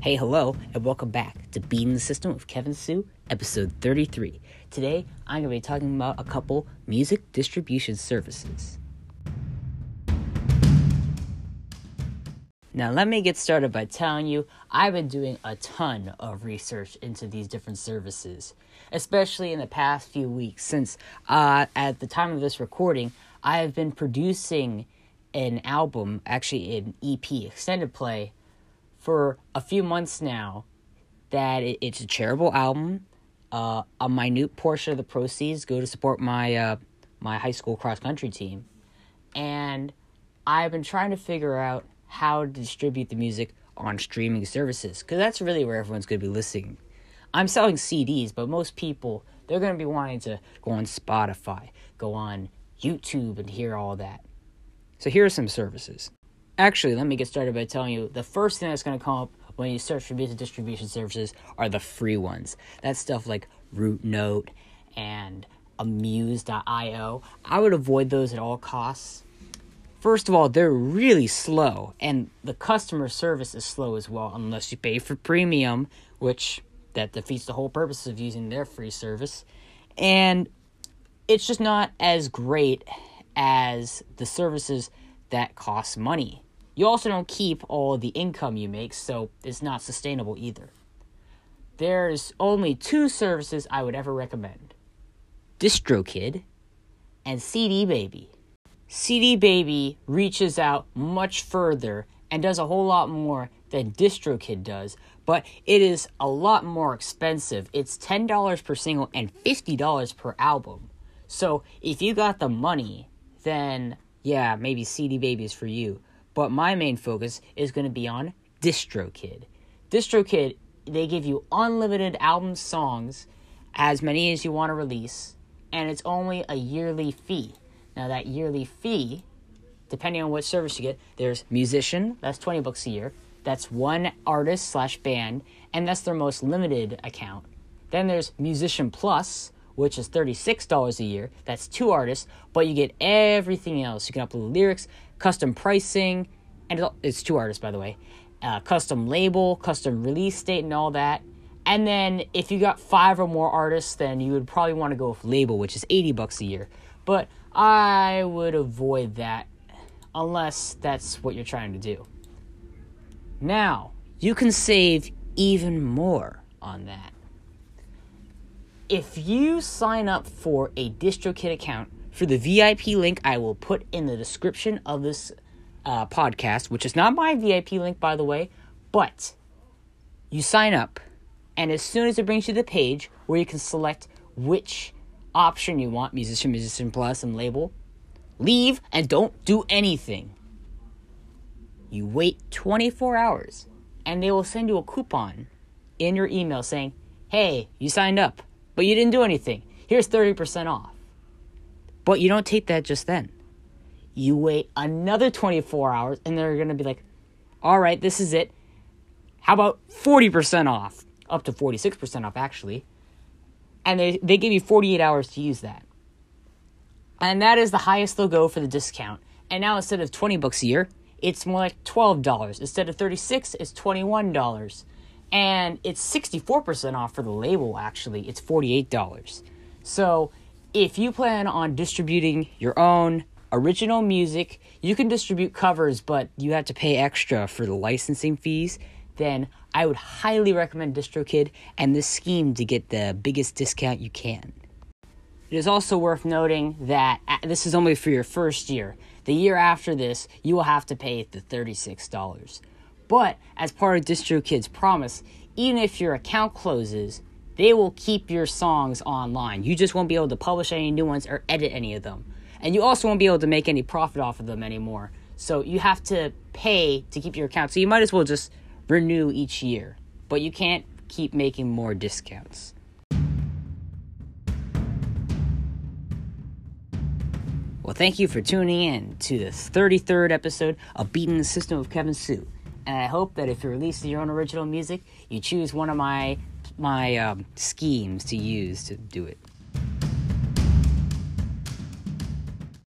Hey, hello, and welcome back to Beating the System with Kevin Sue, episode 33. Today, I'm going to be talking about a couple music distribution services. Now, let me get started by telling you, I've been doing a ton of research into these different services, especially in the past few weeks, since at the time of this recording, I have been producing an album, actually an EP, extended play, for a few months now. That it's a charitable album. A minute portion of the proceeds go to support my my high school cross-country team. And I've been trying to figure out how to distribute the music on streaming services, because that's really where everyone's going to be listening. I'm selling CDs, but most people, they're going to be wanting to go on Spotify, go on YouTube, and hear all that. So here are some services. Actually, let me get started by telling you the first thing that's going to come up when you search for music distribution services are the free ones. That's stuff like Root Note and Amuse.io. I would avoid those at all costs. First of all, they're really slow, and the customer service is slow as well, unless you pay for premium, which that defeats the whole purpose of using their free service. And it's just not as great as the services that cost money. You also don't keep all the income you make, so it's not sustainable either. There's only two services I would ever recommend: DistroKid and CD Baby. CD Baby reaches out much further and does a whole lot more than DistroKid does, but it is a lot more expensive. It's $10 per single and $50 per album. So if you got the money, then yeah, maybe CD Baby is for you. But my main focus is going to be on DistroKid. DistroKid, they give you unlimited album songs, as many as you want to release, and it's only a yearly fee. Now, that yearly fee, depending on what service you get, there's Musician, that's $20 a year. That's one artist/band, and that's their most limited account. Then there's Musician Plus, which is $36 a year. That's two artists, but you get everything else. You can upload lyrics, custom pricing, and it's two artists, by the way. Custom label, custom release date, and all that. And then if you got 5 or more artists, then you would probably want to go with label, which is $80 a year. But I would avoid that unless that's what you're trying to do. Now, you can save even more on that. If you sign up for a DistroKid account through the VIP link I will put in the description of this podcast, which is not my VIP link, by the way, but you sign up, and as soon as it brings you to the page where you can select which option you want, Musician Plus, and label, leave and don't do anything. You wait 24 hours, and they will send you a coupon in your email saying, hey, you signed up, but you didn't do anything. Here's 30% off. But you don't take that just then. You wait another 24 hours, and they're going to be like, all right, this is it. How about 40% off? Up to 46% off, actually. And they give you 48 hours to use that. And that is the highest they'll go for the discount. And now instead of $20 a year, it's more like $12. Instead of $36, it's $21. And it's 64% off for the label, actually. It's $48. So if you plan on distributing your own original music, you can distribute covers, but you have to pay extra for the licensing fees, then I would highly recommend DistroKid and this scheme to get the biggest discount you can. It is also worth noting that this is only for your first year. The year after this, you will have to pay the $36. But as part of DistroKid's promise, even if your account closes, they will keep your songs online. You just won't be able to publish any new ones or edit any of them. And you also won't be able to make any profit off of them anymore. So you have to pay to keep your account. So you might as well just renew each year. But you can't keep making more discounts. Well, thank you for tuning in to this 33rd episode of Beating the System with Kevin Sue. And I hope that if you're releasing your own original music, you choose one of my schemes to use to do it.